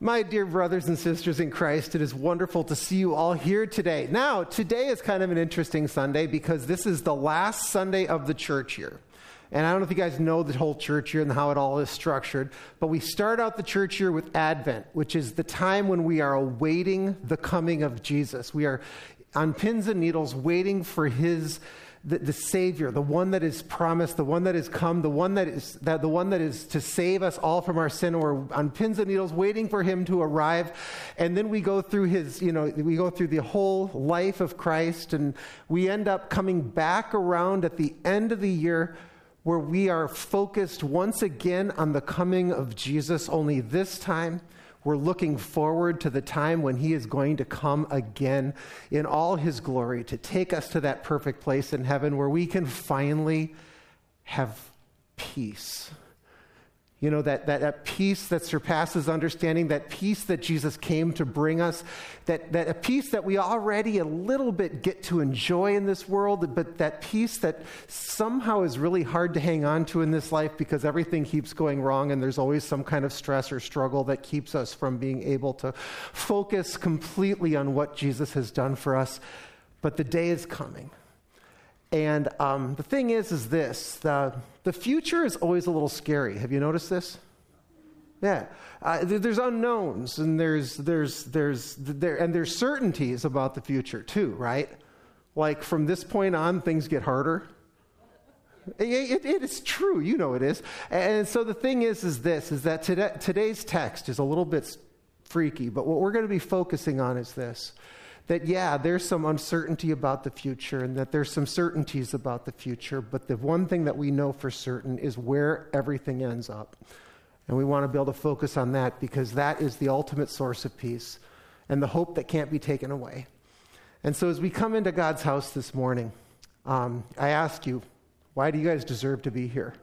My dear brothers and sisters in Christ, it is wonderful to see you all here today. Now, today is kind of an interesting Sunday because this is the last Sunday of the church year. And I don't know if you guys know the whole church year and how it all is structured, but we start out the church year with Advent, which is the time when we are awaiting the coming of Jesus. We are on pins and needles waiting for the Savior, the one that is promised, the one that has come, the one that is to save us all from our sin. We're on pins and needles waiting for him to arrive. And then we go through we go through the whole life of Christ, and we end up coming back around at the end of the year where we are focused once again on the coming of Jesus. Only this time, we're looking forward to the time when he is going to come again in all his glory to take us to that perfect place in heaven where we can finally have peace. You know, that peace that surpasses understanding, that peace that Jesus came to bring us, that a peace that we already a little bit get to enjoy in this world, but that peace that somehow is really hard to hang on to in this life because everything keeps going wrong and there's always some kind of stress or struggle that keeps us from being able to focus completely on what Jesus has done for us. But the day is coming. And the thing is this, the future is always a little scary. Have you noticed this? Yeah. There's unknowns and there's certainties about the future too, right? Like from this point on, things get harder. It is true, you know it is. And so the thing is that today's text is a little bit freaky, but what we're going to be focusing on is this. That, yeah, there's some uncertainty about the future and that there's some certainties about the future, but the one thing that we know for certain is where everything ends up. And we want to be able to focus on that because that is the ultimate source of peace and the hope that can't be taken away. And so as we come into God's house this morning, I ask you, why do you guys deserve to be here?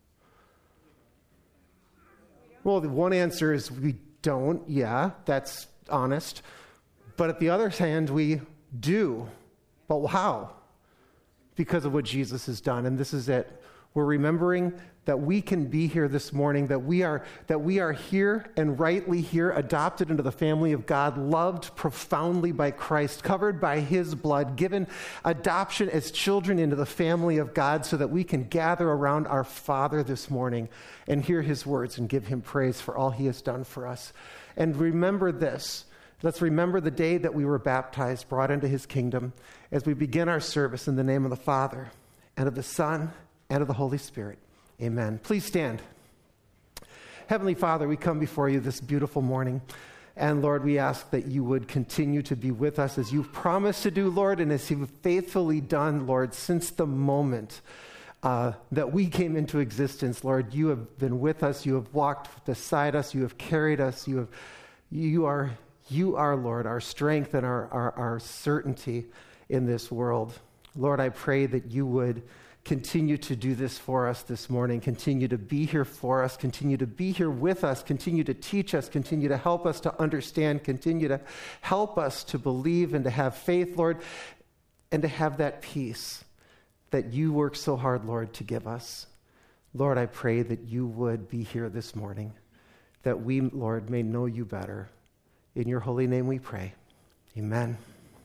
Well, the one answer is we don't. Yeah, that's honest. But at the other hand, we do. But how? Because of what Jesus has done. And this is it. We're remembering that we can be here this morning, that we are here and rightly here, adopted into the family of God, loved profoundly by Christ, covered by his blood, given adoption as children into the family of God so that we can gather around our Father this morning and hear his words and give him praise for all he has done for us. And remember this. Let's remember the day that we were baptized, brought into his kingdom, as we begin our service in the name of the Father, and of the Son, and of the Holy Spirit. Amen. Please stand. Heavenly Father, we come before you this beautiful morning. And Lord, we ask that you would continue to be with us as you've promised to do, Lord, and as you've faithfully done, Lord, since the moment that we came into existence. Lord, you have been with us. You have walked beside us. You have carried us. You are, Lord, our strength and our certainty in this world. Lord, I pray that you would continue to do this for us this morning, continue to be here for us, continue to be here with us, continue to teach us, continue to help us to understand, continue to help us to believe and to have faith, Lord, and to have that peace that you work so hard, Lord, to give us. Lord, I pray that you would be here this morning, that we, Lord, may know you better. In your holy name we pray. Amen.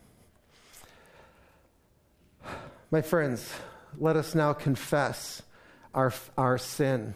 My friends, let us now confess our sin.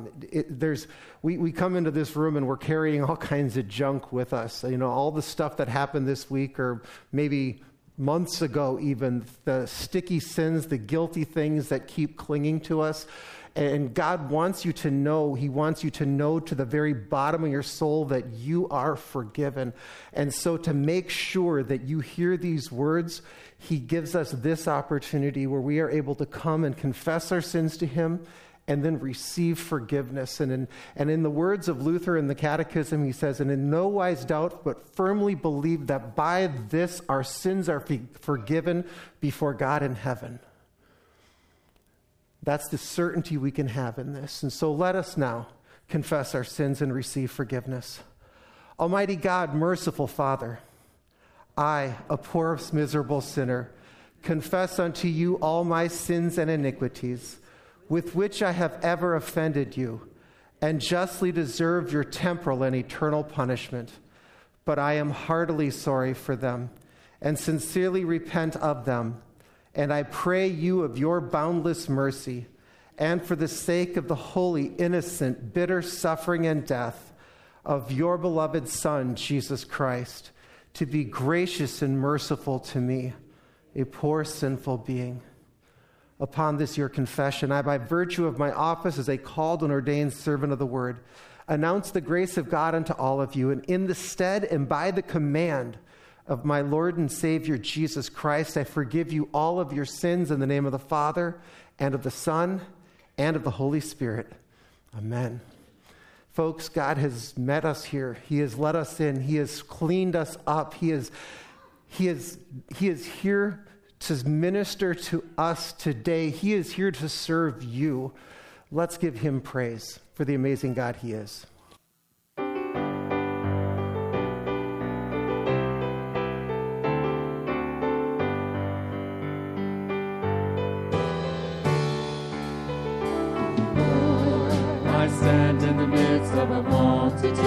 We come into this room and we're carrying all kinds of junk with us. You know, all the stuff that happened this week or maybe months ago even, the sticky sins, the guilty things that keep clinging to us. And God wants you to know, he wants you to know to the very bottom of your soul that you are forgiven. And so to make sure that you hear these words, he gives us this opportunity where we are able to come and confess our sins to him and then receive forgiveness. And in the words of Luther in the Catechism, he says, and in no wise doubt, but firmly believe that by this our sins are forgiven before God in heaven. That's the certainty we can have in this. And so let us now confess our sins and receive forgiveness. Almighty God, merciful Father, I, a poor, miserable sinner, confess unto you all my sins and iniquities, with which I have ever offended you, and justly deserve your temporal and eternal punishment. But I am heartily sorry for them and sincerely repent of them. And I pray you of your boundless mercy, and for the sake of the holy, innocent, bitter suffering and death of your beloved Son, Jesus Christ, to be gracious and merciful to me, a poor sinful being. Upon this your confession, I, by virtue of my office as a called and ordained servant of the word, announce the grace of God unto all of you, and in the stead and by the command of my Lord and Savior Jesus Christ, I forgive you all of your sins in the name of the Father, and of the Son, and of the Holy Spirit. Amen. Folks, God has met us here. He has let us in. He has cleaned us up. He is here to minister to us today. He is here to serve you. Let's give him praise for the amazing God he is. I stand in the midst of a multitude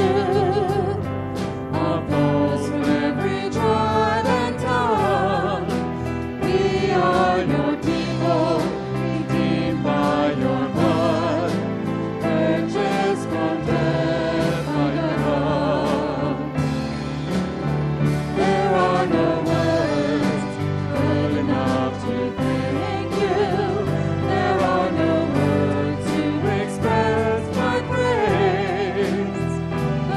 of those from every tribe and tongue. We are your people, redeemed by your blood, purchased from death by your love. There are no words good enough to thank you. There are no words to express my praise.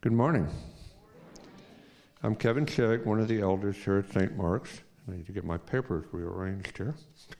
Good morning. I'm Kevin Shegg, one of the elders here at St. Mark's. I need to get my papers rearranged here.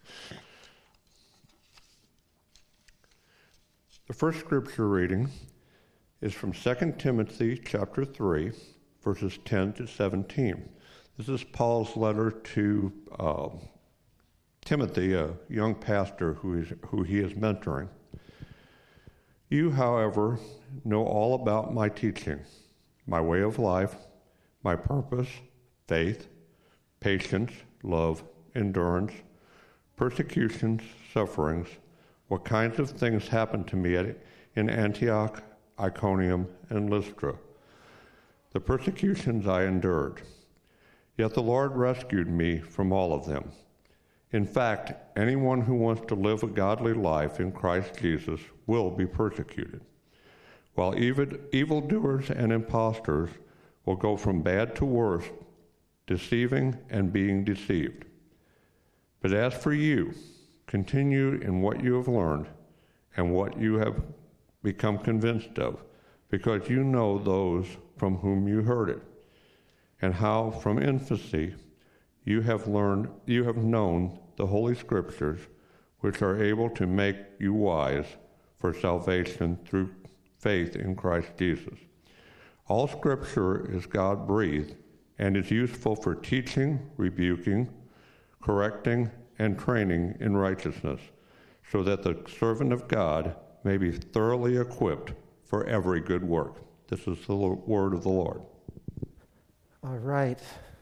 The first scripture reading is from 2 Timothy chapter 3, verses 10 to 17. This is Paul's letter to Timothy, a young pastor who he is mentoring. You, however, know all about my teaching, my way of life, my purpose, faith, patience, love, endurance, persecutions, sufferings, what kinds of things happened to me in Antioch, Iconium, and Lystra, the persecutions I endured. Yet the Lord rescued me from all of them. In fact, anyone who wants to live a godly life in Christ Jesus will be persecuted, while evildoers and impostors will go from bad to worse, deceiving and being deceived. But as for you, continue in what you have learned and what you have become convinced of, because you know those from whom you heard it, and how from infancy you have known the Holy Scriptures, which are able to make you wise for salvation through faith in Christ Jesus. All Scripture is God-breathed and is useful for teaching, rebuking, correcting, and training in righteousness, so that the servant of God may be thoroughly equipped for every good work. This is the word of the Lord. All right.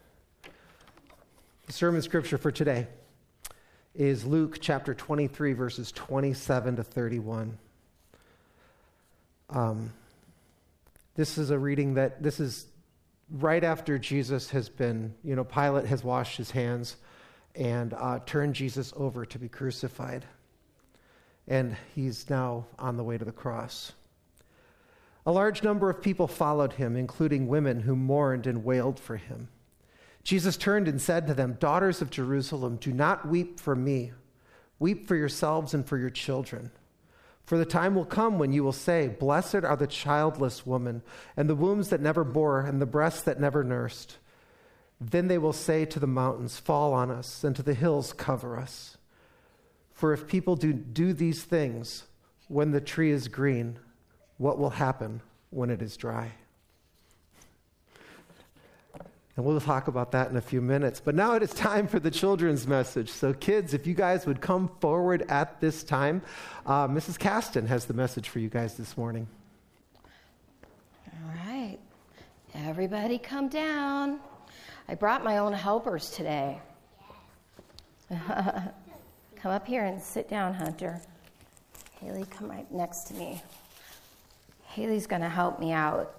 The sermon scripture for today is Luke chapter 23, verses 27 to 31. This is a reading this is right after Jesus has been, Pilate has washed his hands and turned Jesus over to be crucified. And he's now on the way to the cross. A large number of people followed him, including women who mourned and wailed for him. Jesus turned and said to them, "Daughters of Jerusalem, do not weep for me. Weep for yourselves and for your children. For the time will come when you will say, 'Blessed are the childless woman, and the wombs that never bore, and the breasts that never nursed.' Then they will say to the mountains, 'Fall on us,' and to the hills, 'Cover us.' For if people do these things when the tree is green, what will happen when it is dry?" And we'll talk about that in a few minutes. But now it is time for the children's message. So kids, if you guys would come forward at this time. Mrs. Caston has the message for you guys this morning. All right. Everybody come down. I brought my own helpers today. Come up here and sit down, Hunter. Haley, come right next to me. Haley's going to help me out.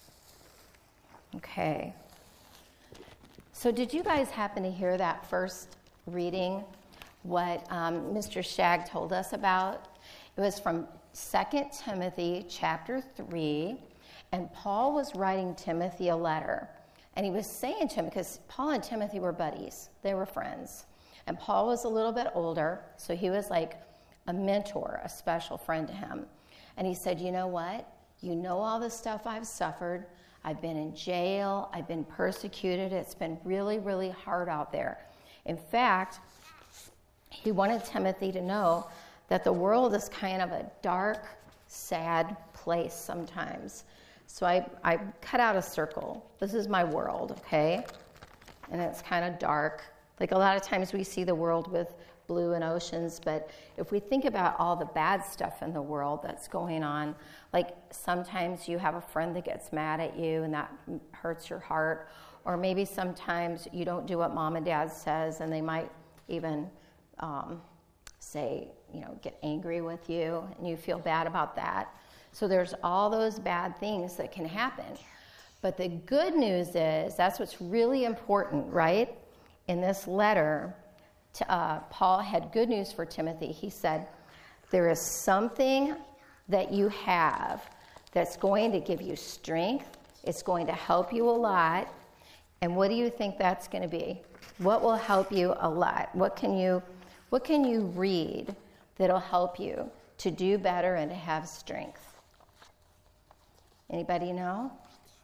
Okay. So did you guys happen to hear that first reading, what Mr. Shagg told us about? It was from 2 Timothy chapter 3, and Paul was writing Timothy a letter. And he was saying to him, because Paul and Timothy were buddies, they were friends. And Paul was a little bit older, so he was like a mentor, a special friend to him. And he said, "You know what? You know all the stuff I've suffered. I've been in jail. I've been persecuted. It's been really, really hard out there." In fact, he wanted Timothy to know that the world is kind of a dark, sad place sometimes. So I cut out a circle. This is my world, okay? And it's kind of dark. Like a lot of times we see the world with blue and oceans, but if we think about all the bad stuff in the world that's going on, like sometimes you have a friend that gets mad at you and that hurts your heart, or maybe sometimes you don't do what mom and dad says and they might even say, get angry with you and you feel bad about that. So there's all those bad things that can happen. But the good news is, that's what's really important, right? In this letter, Paul had good news for Timothy. He said, there is something that you have that's going to give you strength. It's going to help you a lot. And what do you think that's going to be? What will help you a lot? What can you read that'll help you to do better and to have strength? Anybody know?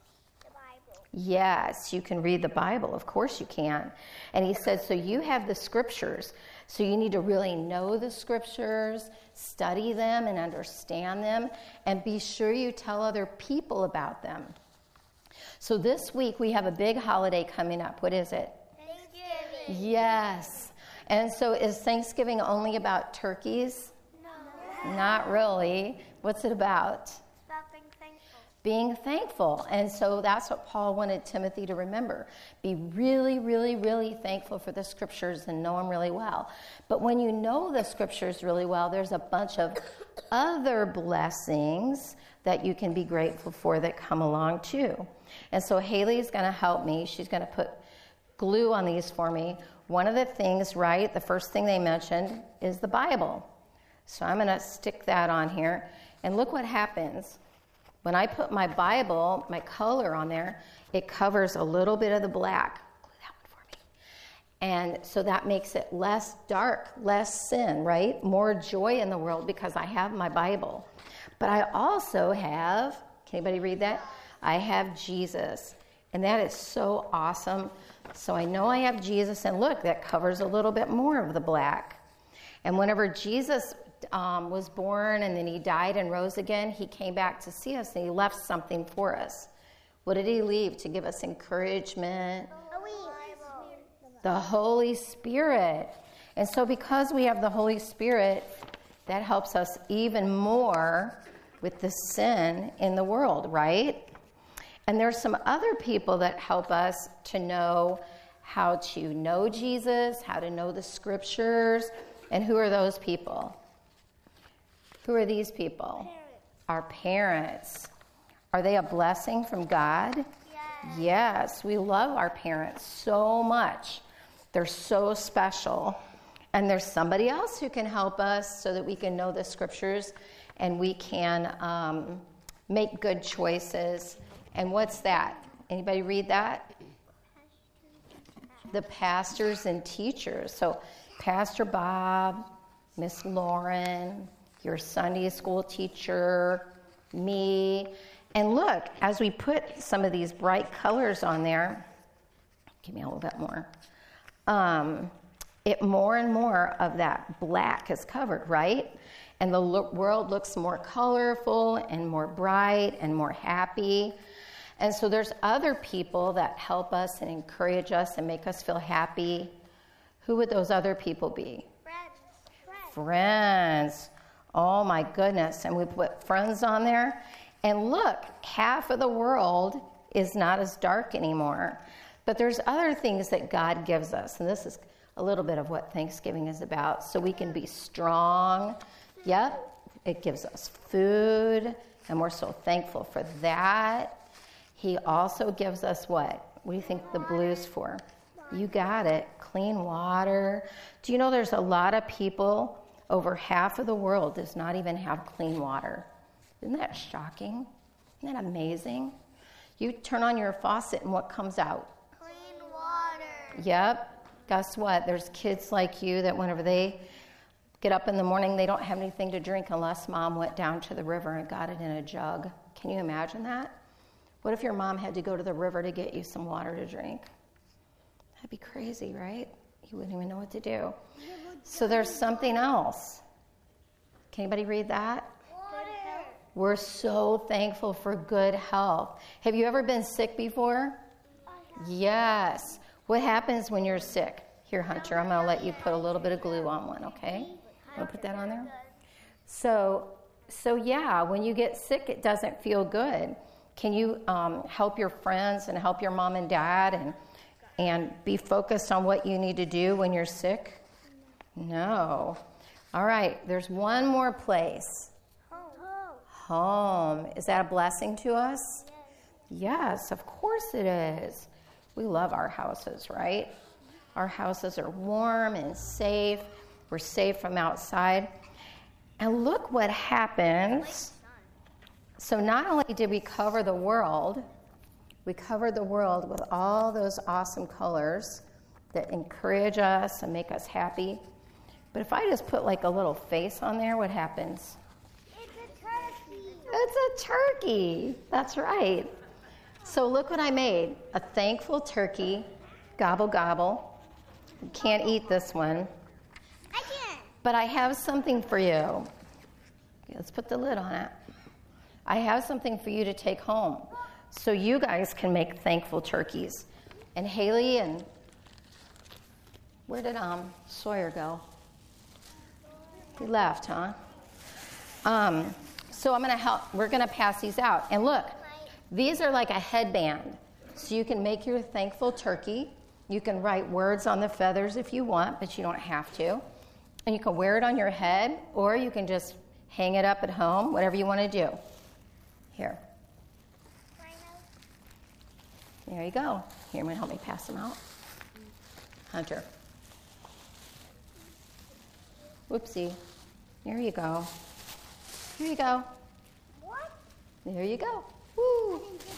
Yes, you can read the Bible. Of course you can. And he said, so you have the scriptures. So you need to really know the scriptures, study them and understand them, and be sure you tell other people about them. So this week we have a big holiday coming up. What is it? Thanksgiving. Yes. And so is Thanksgiving only about turkeys? No. Not really. What's it about? About being thankful. Being thankful. And so that's what Paul wanted Timothy to remember. Be really, really, really thankful for the scriptures and know them really well. But when you know the scriptures really well, there's a bunch of other blessings that you can be grateful for that come along too. And so Haley's going to help me. She's going to put glue on these for me. One of the things, right, the first thing they mentioned is the Bible. So I'm going to stick that on here. And look what happens. When I put my Bible, my color on there, it covers a little bit of the black. Glue that one for me. And so that makes it less dark, less sin, right? More joy in the world because I have my Bible. But I also have, can anybody read that? I have Jesus. And that is so awesome. So I know I have Jesus. And look, that covers a little bit more of the black. And whenever Jesus was born and then he died and rose again, he came back to see us and he left something for us. What did he leave? To give us encouragement. The Holy Spirit. And so because we have the Holy Spirit, that helps us even more with the sin in the world, right? And there's some other people that help us to know how to know Jesus, how to know the scriptures. And who are those people? Who are these people? Our parents. Are they a blessing from God? Yes, we love our parents so much. They're so special. And there's somebody else who can help us so that we can know the scriptures and we can make good choices. And what's that? Anybody read that? The pastors and teachers. So Pastor Bob, Miss Lauren, your Sunday school teacher, me. And look, as we put some of these bright colors on there, give me a little bit more. More and more of that black is covered, right? And the world looks more colorful and more bright and more happy. And so there's other people that help us and encourage us and make us feel happy. Who would those other people be? Friends. Oh my goodness. And we put friends on there. And look, half of the world is not as dark anymore. But there's other things that God gives us. And this is a little bit of what Thanksgiving is about. So we can be strong. Yep. It gives us food. And we're so thankful for that. He also gives us what? What do you think the blue's for? You got it. Clean water. Do you know there's a lot of people, over half of the world does not even have clean water? Isn't that shocking? Isn't that amazing? You turn on your faucet and what comes out? Clean water. Yep. Guess what? There's kids like you that whenever they get up in the morning, they don't have anything to drink unless mom went down to the river and got it in a jug. Can you imagine that? What if your mom had to go to the river to get you some water to drink? That'd be crazy, right? You wouldn't even know what to do. So there's something else. Can anybody read that? Water. We're so thankful for good health. Have you ever been sick before? Yes. What happens when you're sick? Here, Hunter, I'm going to let you put a little bit of glue on one, okay? Want to put that on there? So yeah, when you get sick, it doesn't feel good. Can you help your friends and help your mom and dad and be focused on what you need to do when you're sick? No. All right, there's one more place. Home. Is that a blessing to us? Yes, of course it is. We love our houses, right? Our houses are warm and safe. We're safe from outside. And look what happens. So not only did we cover the world, we covered the world with all those awesome colors that encourage us and make us happy. But if I just put like a little face on there, what happens? It's a turkey. It's a turkey. That's right. So look what I made. A thankful turkey. Gobble, gobble. You can't eat this one. I can. But I have something for you. Okay, let's put the lid on it. I have something for you to take home so you guys can make thankful turkeys. And Haley and where did Sawyer go? He left, huh? So we're gonna pass these out. And look, these are like a headband. So you can make your thankful turkey. You can write words on the feathers if you want, but you don't have to. And you can wear it on your head, or you can just hang it up at home, whatever you want to do. Here. There you go. Here, I'm going to help me pass them out. Hunter. Whoopsie. There you go. Here you go. What? There you go. Woo.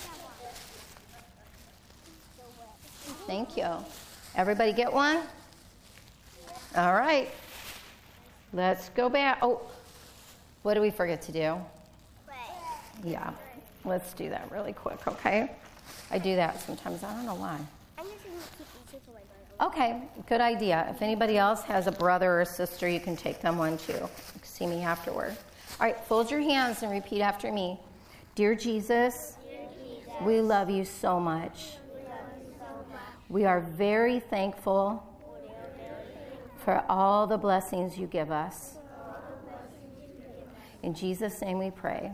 Thank you. Everybody get one? All right. Let's go back. Oh, what did we forget to do? Yeah, let's do that really quick, okay? I do that sometimes. I don't know why. I'm just going to keep these for my brother. Okay, good idea. If anybody else has a brother or a sister, you can take them one too. You can see me afterward. All right, fold your hands and repeat after me. Dear Jesus, we love you so much. We are very thankful for all the blessings you give us. In Jesus' name we pray.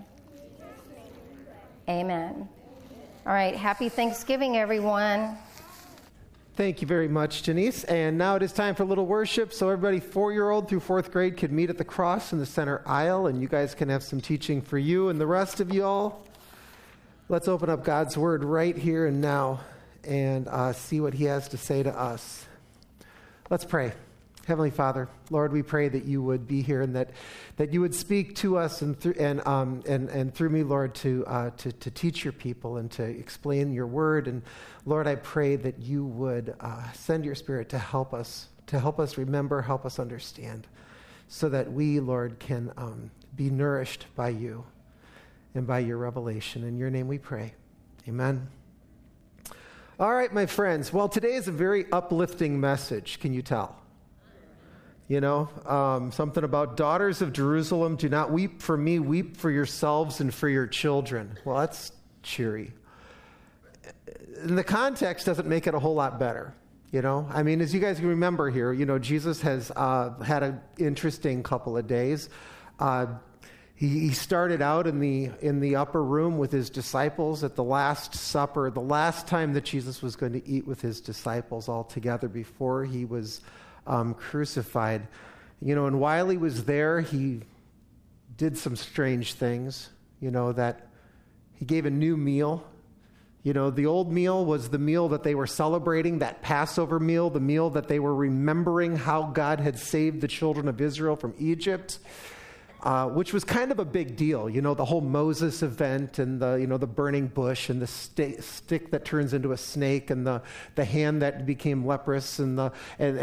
Amen. All right, happy Thanksgiving, everyone. Thank you very much, Janice. And now it is time for a little worship. So everybody 4-year-old through 4th grade can meet at the cross in the center aisle, and you guys can have some teaching for you and the rest of you all. Let's open up God's Word right here and now and see what He has to say to us. Let's pray. Heavenly Father, Lord, we pray that you would be here and that you would speak to us and through me, Lord, to teach your people and to explain your word. And Lord, I pray that you would send your Spirit to help us remember, help us understand, so that we, Lord, can be nourished by you and by your revelation. In your name we pray. Amen. All right, my friends. Well, today is a very uplifting message. Can you tell? You know, something about daughters of Jerusalem, do not weep for me, weep for yourselves and for your children. Well, that's cheery. And the context doesn't make it a whole lot better. You know, I mean, as you guys can remember here, you know, Jesus has had an interesting couple of days. He started out in the upper room with his disciples at the Last Supper, the last time that Jesus was going to eat with his disciples all together before he was crucified. You know, and while he was there, he did some strange things, you know, that he gave a new meal. You know, the old meal was the meal that they were celebrating, that Passover meal, the meal that they were remembering how God had saved the children of Israel from Egypt. Which was kind of a big deal, you know, the whole Moses event and the burning bush and the stick that turns into a snake and the hand that became leprous and the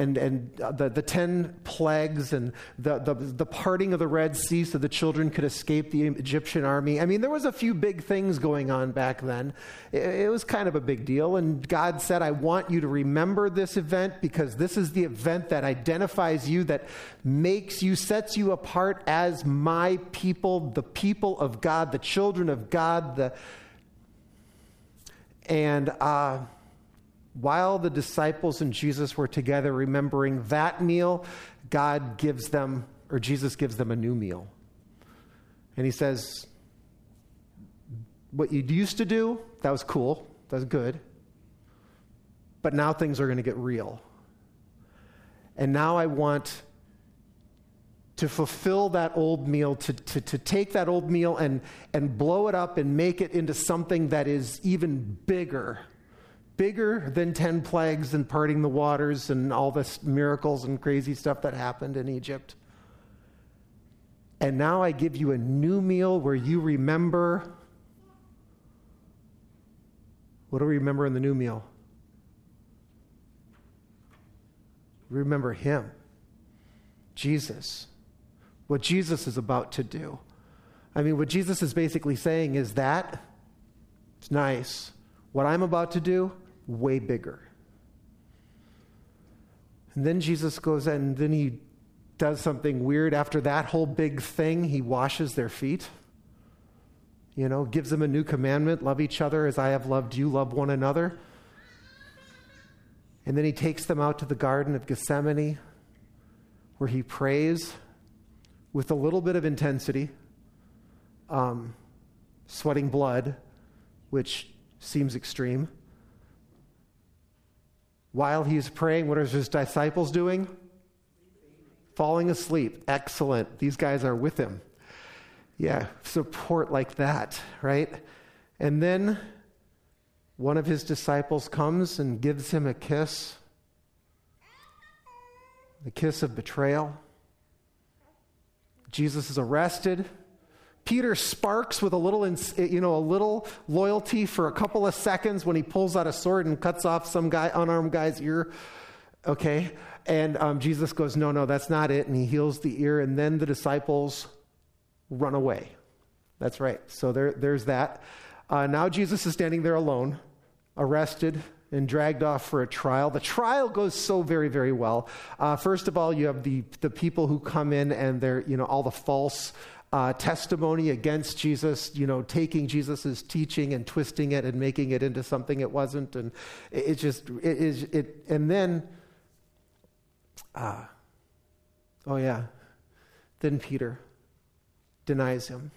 10 plagues and the parting of the Red Sea so the children could escape the Egyptian army. I mean, there was a few big things going on back then. It was kind of a big deal, and God said, I want you to remember this event because this is the event that identifies you, that sets you apart as my people, the people of God, the children of God. While the disciples and Jesus were together remembering that meal, Jesus gives them a new meal. And he says, what you used to do, that was cool, that was good, but now things are going to get real. And now I want to fulfill that old meal, to take that old meal and blow it up and make it into something that is even bigger than 10 plagues and parting the waters and all this miracles and crazy stuff that happened in Egypt. And now I give you a new meal where you remember. What do we remember in the new meal? We remember him, Jesus. What Jesus is about to do. I mean, what Jesus is basically saying is that it's nice. What I'm about to do, way bigger. And then Jesus goes and then he does something weird. After that whole big thing, he washes their feet. Gives them a new commandment, love each other as I have loved you, love one another. And then he takes them out to the Garden of Gethsemane, where he prays with a little bit of intensity, sweating blood, which seems extreme. While he's praying, what are his disciples doing? Falling asleep. Excellent. These guys are with him. Yeah, support like that, right? And then one of his disciples comes and gives him a kiss. The kiss of betrayal. Jesus is arrested. Peter sparks with a little loyalty for a couple of seconds when he pulls out a sword and cuts off some unarmed guy's ear. Okay, and Jesus goes, no, that's not it, and he heals the ear, and then the disciples run away. That's right. So there's that. Now Jesus is standing there alone, arrested and dragged off for a trial. The trial goes so very, very well. First of all, you have the people who come in and they're, all the false testimony against Jesus, taking Jesus's teaching and twisting it and making it into something it wasn't. And then Peter denies him.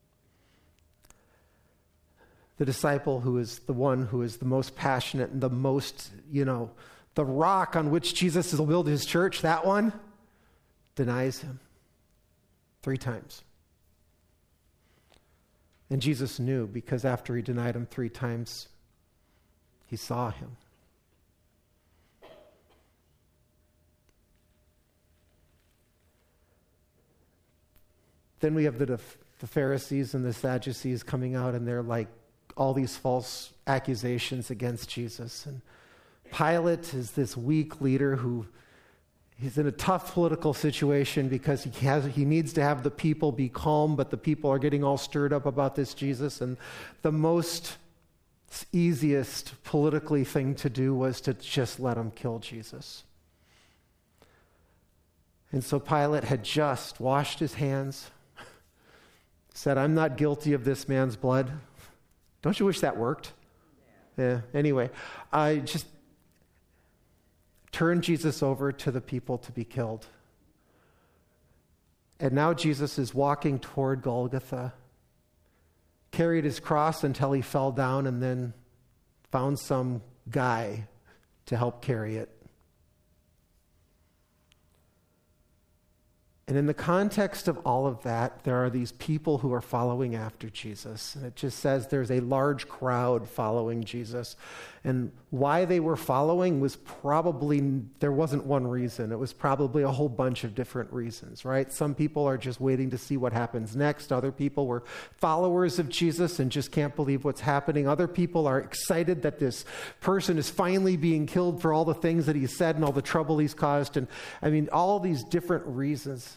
The disciple who is the one who is the most passionate and the most, the rock on which Jesus will build his church, that one denies him 3 times. And Jesus knew, because after he denied him 3 times, he saw him. Then we have the Pharisees and the Sadducees coming out, and they're like all these false accusations against Jesus. And Pilate is this weak leader who he's in a tough political situation because he needs to have the people be calm, but the people are getting all stirred up about this Jesus. And the most easiest politically thing to do was to just let him kill Jesus. And so Pilate had just washed his hands, said, I'm not guilty of this man's blood. Don't you wish that worked? Yeah. Anyway, I just turned Jesus over to the people to be killed. And now Jesus is walking toward Golgotha, carried his cross until he fell down, and then found some guy to help carry it. And in the context of all of that, there are these people who are following after Jesus. And it just says there's a large crowd following Jesus. And why they were following was there wasn't one reason. It was probably a whole bunch of different reasons, right? Some people are just waiting to see what happens next. Other people were followers of Jesus and just can't believe what's happening. Other people are excited that this person is finally being killed for all the things that he said and all the trouble he's caused. And all these different reasons.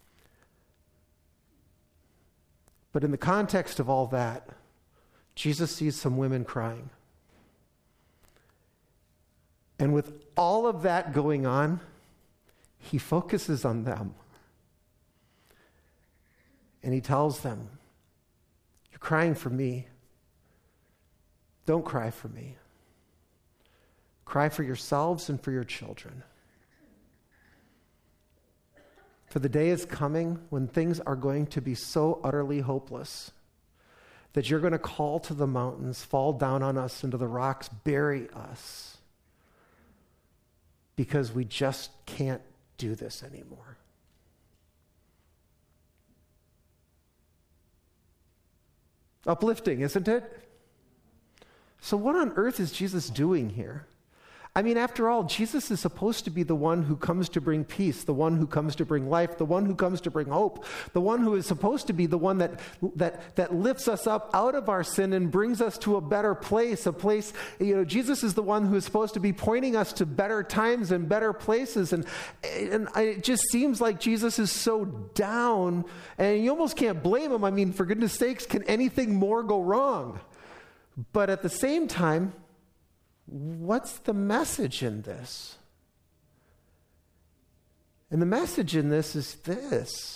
But in the context of all that, Jesus sees some women crying. And with all of that going on, he focuses on them. And he tells them, you're crying for me. Don't cry for me. Cry for yourselves and for your children. For the day is coming when things are going to be so utterly hopeless that you're going to call to the mountains, fall down on us into the rocks, bury us, because we just can't do this anymore. Uplifting, isn't it? So what on earth is Jesus doing here? After all, Jesus is supposed to be the one who comes to bring peace, the one who comes to bring life, the one who comes to bring hope, the one who is supposed to be the one that lifts us up out of our sin and brings us to a better place, Jesus is the one who is supposed to be pointing us to better times and better places. And it just seems like Jesus is so down, and you almost can't blame him. For goodness sakes, can anything more go wrong? But at the same time, what's the message in this? And the message in this is this.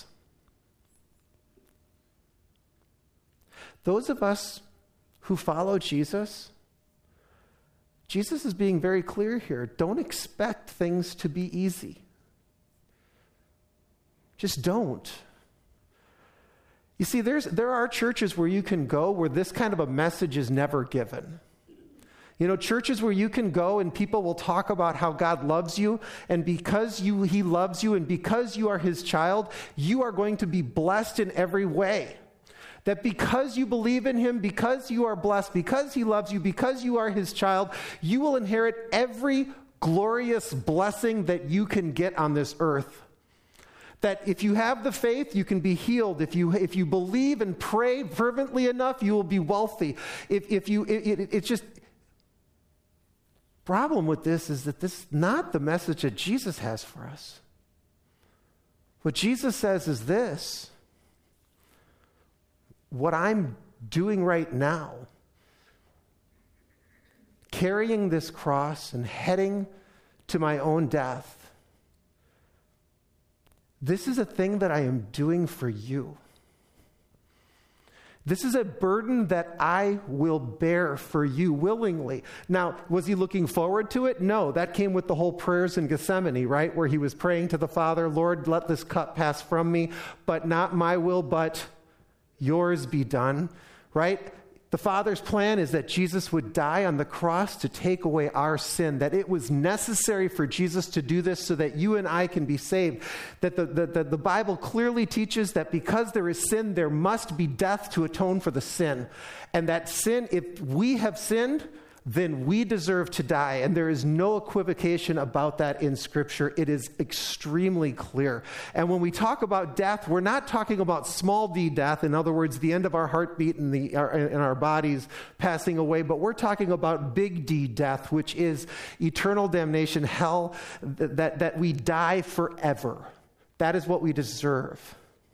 Those of us who follow Jesus, Jesus is being very clear here. Don't expect things to be easy. Just don't. You see, there are churches where you can go where this kind of a message is never given. You know, churches where you can go and people will talk about how God loves you, and because He loves you and because you are His child, you are going to be blessed in every way. That because you believe in Him, because you are blessed, because He loves you, because you are His child, you will inherit every glorious blessing that you can get on this earth. That if you have the faith, you can be healed. If you believe and pray fervently enough, you will be wealthy. It's just... Problem with this is that this is not the message that Jesus has for us. What Jesus says is this: what I'm doing right now, carrying this cross and heading to my own death, this is a thing that I am doing for you. This is a burden that I will bear for you willingly. Now, was he looking forward to it? No, that came with the whole prayers in Gethsemane, right? Where he was praying to the Father, Lord, let this cup pass from me, but not my will, but yours be done, right? The Father's plan is that Jesus would die on the cross to take away our sin, that it was necessary for Jesus to do this so that you and I can be saved. That the Bible clearly teaches that because there is sin, there must be death to atone for the sin. And that sin, if we have sinned, then we deserve to die. And there is no equivocation about that in Scripture. It is extremely clear. And when we talk about death, we're not talking about small d death, in other words, the end of our heartbeat and in our bodies passing away, but we're talking about big D death, which is eternal damnation, hell, that we die forever. That is what we deserve.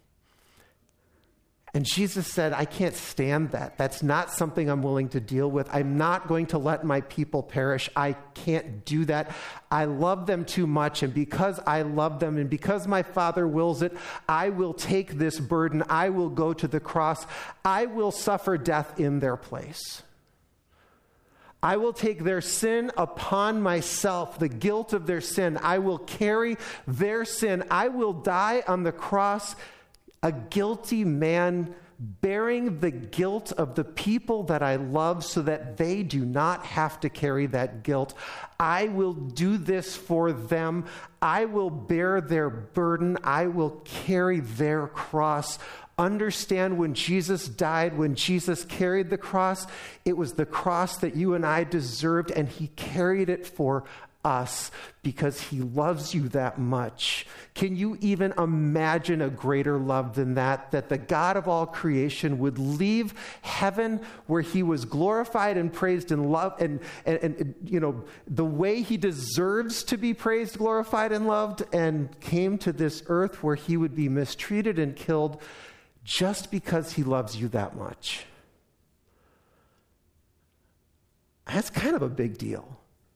And Jesus said, I can't stand that. That's not something I'm willing to deal with. I'm not going to let my people perish. I can't do that. I love them too much. And because I love them and because my Father wills it, I will take this burden. I will go to the cross. I will suffer death in their place. I will take their sin upon myself, the guilt of their sin. I will carry their sin. I will die on the cross, a guilty man bearing the guilt of the people that I love so that they do not have to carry that guilt. I will do this for them. I will bear their burden. I will carry their cross. Understand, when Jesus died, when Jesus carried the cross, it was the cross that you and I deserved, and he carried it for us because he loves you that much. Can you even imagine a greater love than that? That the God of all creation would leave heaven where he was glorified and praised and loved and you know, the way he deserves to be praised, glorified, and loved, and came to this earth where he would be mistreated and killed just because he loves you that much. That's kind of a big deal.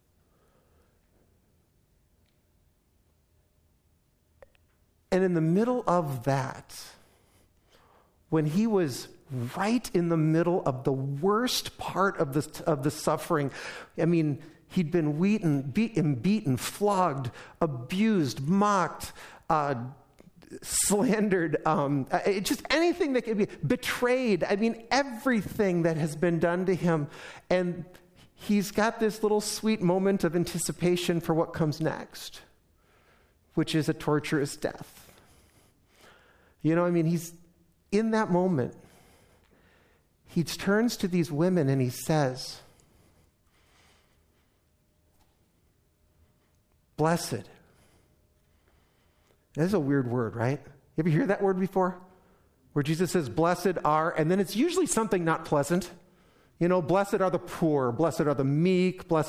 And in the middle of that, when he was right in the middle of the worst part of the suffering, I mean, he'd been beaten, flogged, abused, mocked, slandered, just anything that could be betrayed. I mean, everything that has been done to him. And he's got this little sweet moment of anticipation for what comes next, which is a torturous death. You know, I mean, he's in that moment. He turns to these women and he says, blessed. That's a weird word, right? You ever hear that word before? Where Jesus says, blessed are, and then it's usually something not pleasant. You know, blessed are the poor, blessed are the meek, blessed.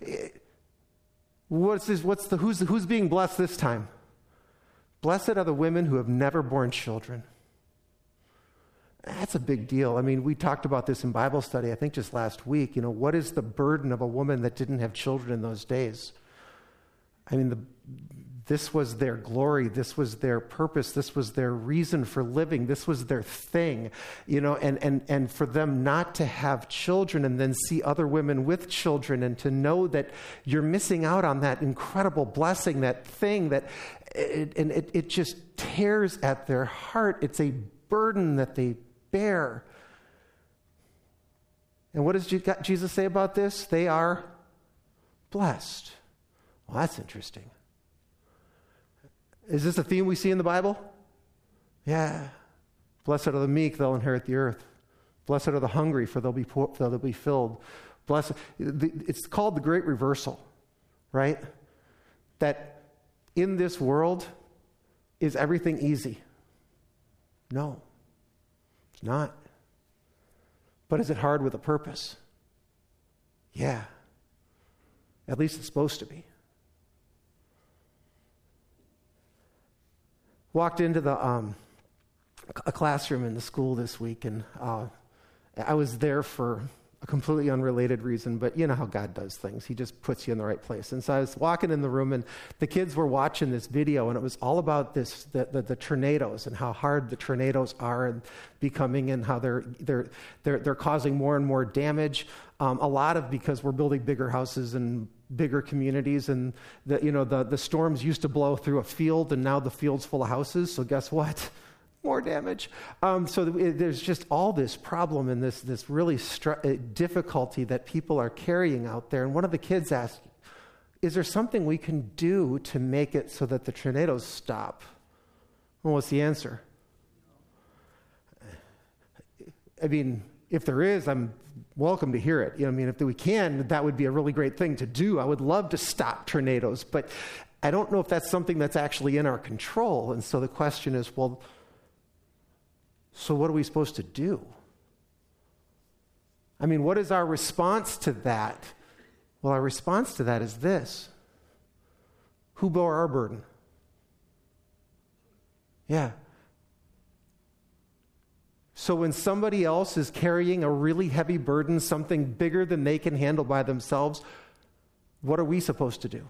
Who's being blessed this time? Blessed are the women who have never borne children. That's a big deal. I mean, we talked about this in Bible study, I think just last week. What is the burden of a woman that didn't have children in those days? I mean, this was their glory. This was their purpose. This was their reason for living. This was their thing, and for them not to have children and then see other women with children and to know that you're missing out on that incredible blessing, that thing that, it just tears at their heart. It's a burden that they bear. And what does Jesus say about this? They are blessed. Well, that's interesting. Is this a theme we see in the Bible? Yeah. Blessed are the meek, they'll inherit the earth. Blessed are the hungry, for they'll be filled. Blessed. It's called the great reversal, right? That in this world, is everything easy? No, it's not. But is it hard with a purpose? Yeah. At least it's supposed to be. Walked into a classroom in the school this week, and I was there for a completely unrelated reason, but you know how God does things. He just puts you in the right place. And so I was walking in the room, and the kids were watching this video, and it was all about the tornadoes and how hard the tornadoes are and becoming, and how they're causing more and more damage. A lot of because we're building bigger houses and bigger communities, and the storms used to blow through a field, and now the field's full of houses. So guess what? More damage. So there's just all this problem and this really difficulty that people are carrying out there. And one of the kids asked, "Is there something we can do to make it so that the tornadoes stop?" Well, what's the answer? I mean, if there is, I'm welcome to hear it. If we can, that would be a really great thing to do. I would love to stop tornadoes, but I don't know if that's something that's actually in our control. And so the question is, well, so what are we supposed to do? I mean, what is our response to that? Well, our response to that is this. Who bore our burden? Yeah. So when somebody else is carrying a really heavy burden, something bigger than they can handle by themselves, what are we supposed to do?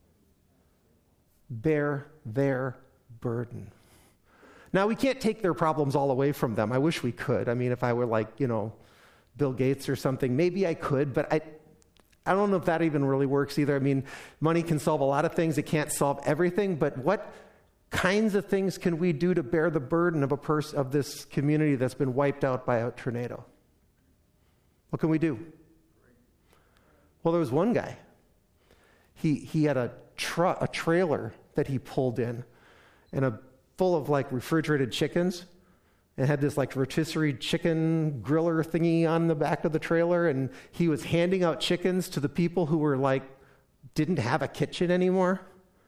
Bear their burden. Now, we can't take their problems all away from them. I wish we could. I mean, if I were like, Bill Gates or something, maybe I could, but I don't know if that even really works either. I mean, money can solve a lot of things. It can't solve everything, but what kinds of things can we do to bear the burden of of this community that's been wiped out by a tornado? What can we do? Well, there was one guy. He had a trailer that he pulled in, and full of like refrigerated chickens, and had this like rotisserie chicken griller thingy on the back of the trailer, and he was handing out chickens to the people who were like didn't have a kitchen anymore.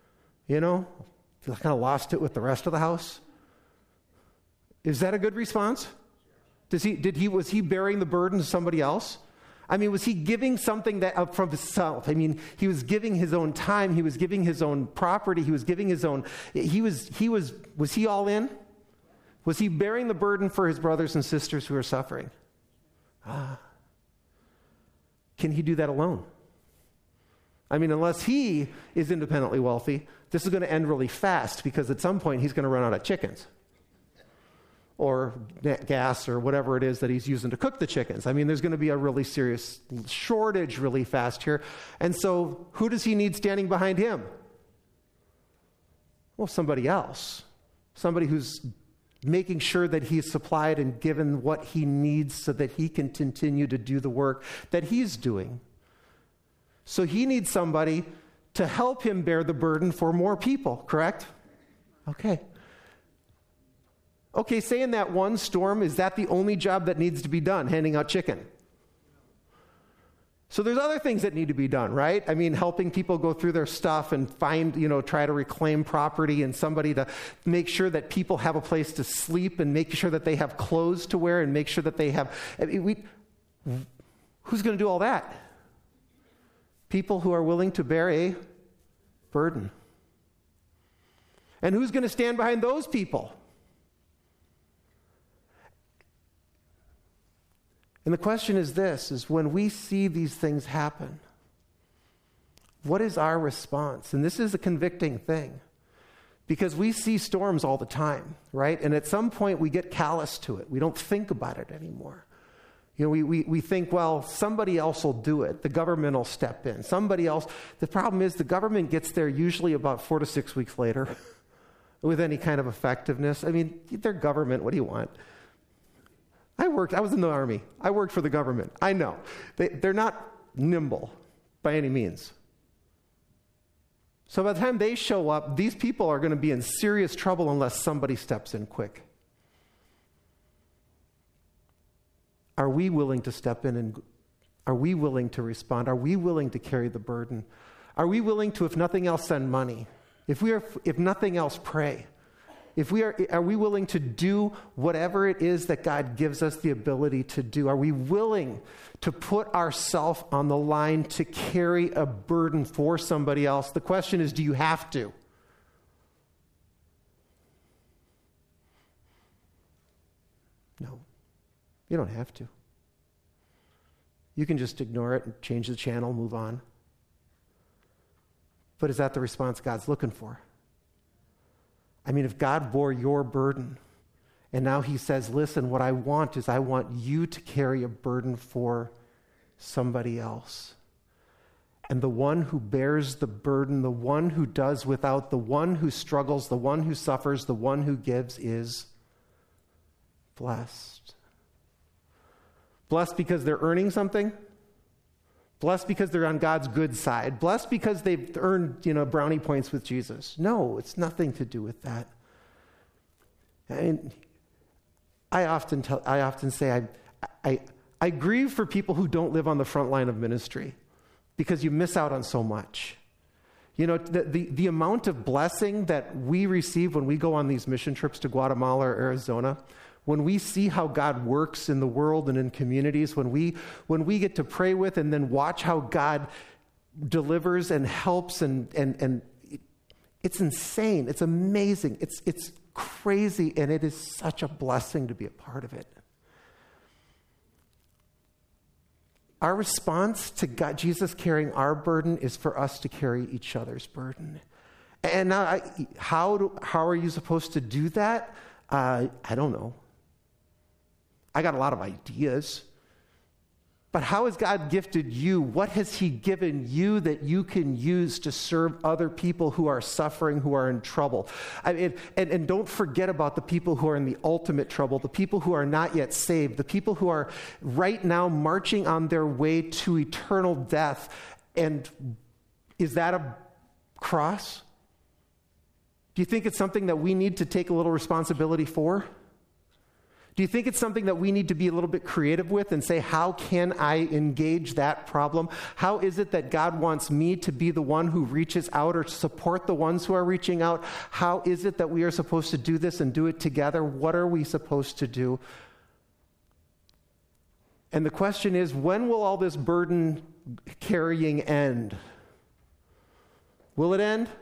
Kind of lost it with the rest of the house. Is that a good response? Was he bearing the burden to somebody else? I mean, was he giving something that up from himself? I mean, he was giving his own time. He was giving his own property. He was giving his own. Was he all in? Was he bearing the burden for his brothers and sisters who are suffering? Can he do that alone? I mean, unless he is independently wealthy, this is going to end really fast, because at some point he's going to run out of chickens or gas or whatever it is that he's using to cook the chickens. I mean, there's going to be a really serious shortage really fast here. And so who does he need standing behind him? Well, somebody else. Somebody who's making sure that he's supplied and given what he needs so that he can continue to do the work that he's doing. So he needs somebody to help him bear the burden for more people, correct? Okay, say in that one storm, is that the only job that needs to be done, handing out chicken? So there's other things that need to be done, right? I mean, helping people go through their stuff and find, try to reclaim property, and somebody to make sure that people have a place to sleep, and make sure that they have clothes to wear, and make sure that they have... who's going to do all that? People who are willing to bear a burden. And who's going to stand behind those people? And the question is this, is when we see these things happen, what is our response? And this is a convicting thing because we see storms all the time, right? And at some point we get callous to it. We don't think about it anymore. You know, we think, well, somebody else will do it. The government will step in. Somebody else. The problem is the government gets there usually about 4 to 6 weeks later with any kind of effectiveness. I mean, they're government. What do you want? I was in the Army. I worked for the government. I know. They're not nimble by any means. So by the time they show up, these people are going to be in serious trouble unless somebody steps in quick. Are we willing to step in and are we willing to respond? Are we willing to carry the burden? Are we willing to, if nothing else, send money? If nothing else, pray? Are we willing to do whatever it is that God gives us the ability to do? Are we willing to put ourselves on the line to carry a burden for somebody else? The question is, do you have to? No, you don't have to. You can just ignore it and change the channel, move on. But is that the response God's looking for? I mean, if God bore your burden, and now he says, listen, what I want is I want you to carry a burden for somebody else. And the one who bears the burden, the one who does without, the one who struggles, the one who suffers, the one who gives is blessed. Blessed because they're earning something. Blessed because they're on God's good side. Blessed because they've earned, brownie points with Jesus. No, it's nothing to do with that. I mean, I often say I grieve for people who don't live on the front line of ministry because you miss out on so much. You know, the amount of blessing that we receive when we go on these mission trips to Guatemala or Arizona, when we see how God works in the world and in communities, when we get to pray with and then watch how God delivers and helps and it's insane. It's amazing. It's crazy, and it is such a blessing to be a part of it. Our response to God, Jesus carrying our burden, is for us to carry each other's burden. And now, how are you supposed to do that? I don't know. I got a lot of ideas. But how has God gifted you? What has he given you that you can use to serve other people who are suffering, who are in trouble? And don't forget about the people who are in the ultimate trouble, the people who are not yet saved, the people who are right now marching on their way to eternal death. And is that a cross? Do you think it's something that we need to take a little responsibility for? Do you think it's something that we need to be a little bit creative with and say, how can I engage that problem? How is it that God wants me to be the one who reaches out or to support the ones who are reaching out? How is it that we are supposed to do this and do it together? What are we supposed to do? And the question is, when will all this burden carrying end? Will it end?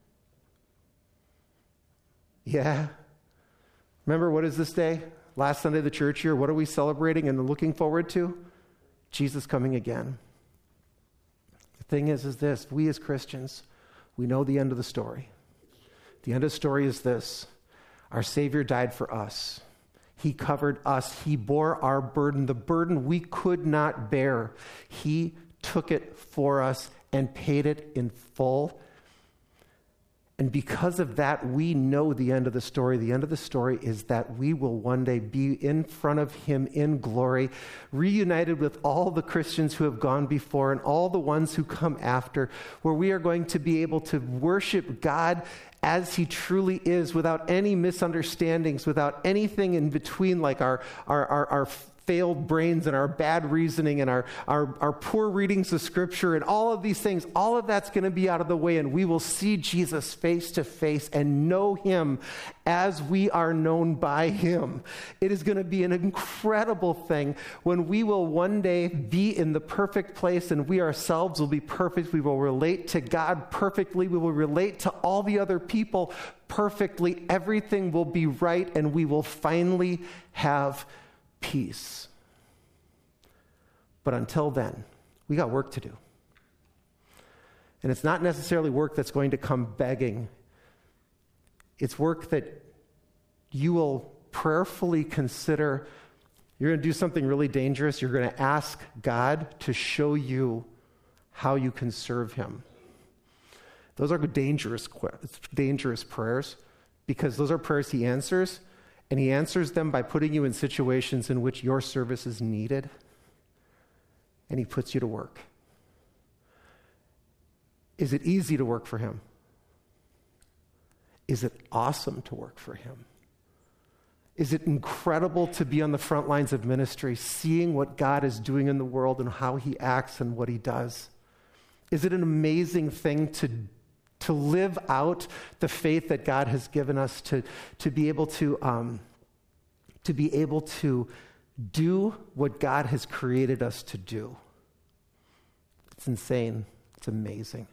Yeah. Remember, what is this day? Last Sunday of the church year, what are we celebrating and looking forward to? Jesus coming again. The thing is this, we as Christians, we know the end of the story. The end of the story is this: our Savior died for us. He covered us. He bore our burden, the burden we could not bear. He took it for us and paid it in full. And because of that, we know the end of the story. The end of the story is that we will one day be in front of him in glory, reunited with all the Christians who have gone before and all the ones who come after, where we are going to be able to worship God as he truly is, without any misunderstandings, without anything in between, like our failed brains and our bad reasoning and our poor readings of Scripture and all of these things. All of that's going to be out of the way, and we will see Jesus face to face and know him as we are known by him. It is going to be an incredible thing when we will one day be in the perfect place, and we ourselves will be perfect. We will relate to God perfectly. We will relate to all the other people perfectly. Everything will be right, and we will finally have peace. But until then, we got work to do. And it's not necessarily work that's going to come begging. It's work that you will prayerfully consider. You're going to do something really dangerous. You're going to ask God to show you how you can serve him. Those are dangerous prayers, because those are prayers he answers, and he answers them by putting you in situations in which your service is needed, and he puts you to work. Is it easy to work for him? Is it awesome to work for him? Is it incredible to be on the front lines of ministry, seeing what God is doing in the world and how he acts and what he does? Is it an amazing thing to live out the faith that God has given us, to be able to do what God has created us to do? It's insane. It's amazing.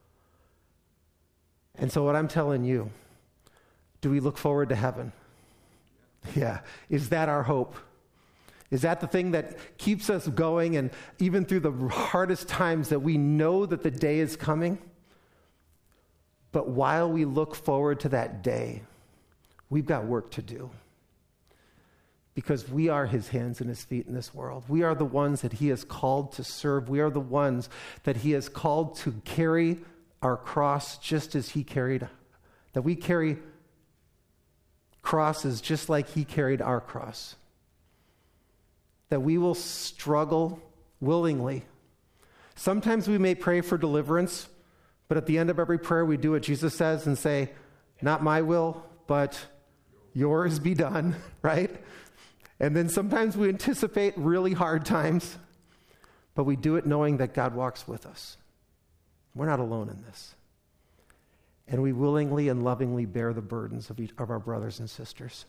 And so what I'm telling you, do we look forward to heaven? Yeah. Is that our hope? Is that the thing that keeps us going, and even through the hardest times, that we know that the day is coming? But while we look forward to that day, we've got work to do. Because we are his hands and his feet in this world. We are the ones that he has called to serve. We are the ones that he has called to carry our cross just as he carried, that we carry crosses just like he carried our cross. That we will struggle willingly. Sometimes we may pray for deliverance, but at the end of every prayer we do what Jesus says and say, not my will, but yours be done, right? And then sometimes we anticipate really hard times, but we do it knowing that God walks with us. We're not alone in this. And we willingly and lovingly bear the burdens of our brothers and sisters.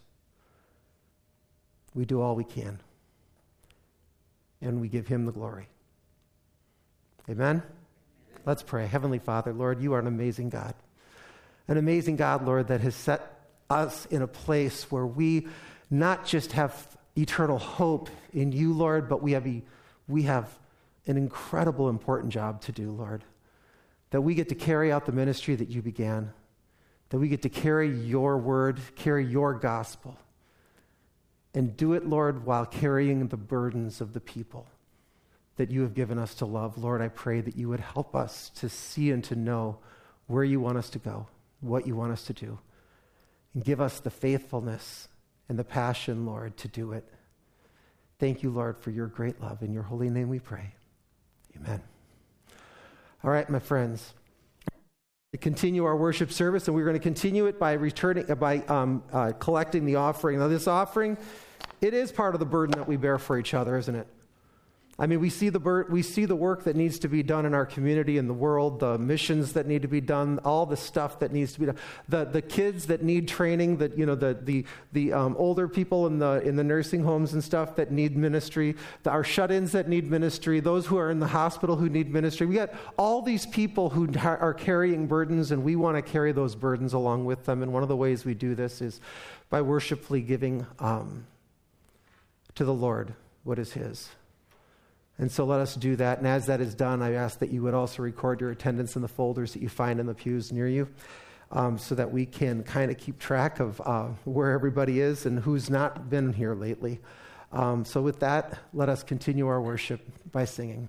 We do all we can. And we give him the glory. Amen? Let's pray. Heavenly Father, Lord, you are an amazing God. An amazing God, Lord, that has set us in a place where we not just have eternal hope in you, Lord, but we have an incredible, important job to do, Lord. That we get to carry out the ministry that you began. That we get to carry your word, carry your gospel. And do it, Lord, while carrying the burdens of the people that you have given us to love. Lord, I pray that you would help us to see and to know where you want us to go, what you want us to do. And give us the faithfulness and the passion, Lord, to do it. Thank you, Lord, for your great love. In your holy name we pray. Amen. All right, my friends. To continue our worship service, and we're going to continue it by collecting the offering. Now, this offering, it is part of the burden that we bear for each other, isn't it? I mean, we see the work that needs to be done in our community and the world, the missions that need to be done, all the stuff that needs to be done, the kids that need training, that the older people in the nursing homes and stuff that need ministry, our shut-ins that need ministry, those who are in the hospital who need ministry. We got all these people who are carrying burdens, and we want to carry those burdens along with them. And one of the ways we do this is by worshipfully giving to the Lord what is his. And so let us do that. And as that is done, I ask that you would also record your attendance in the folders that you find in the pews near you, so that we can kind of keep track of where everybody is and who's not been here lately. So with that, let us continue our worship by singing.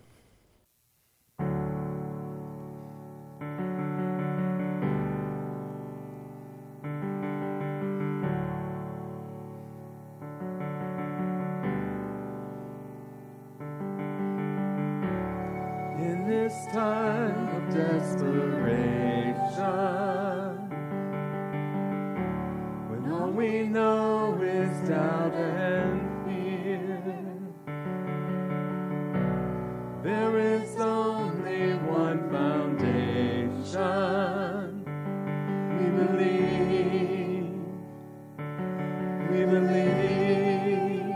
Time of desperation, when all we know is doubt and fear, there is only one foundation. We believe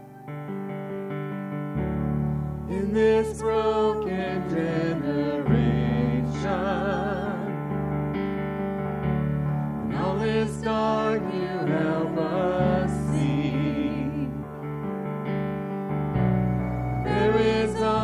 in this broken generation. When all is dark, you help us see. There is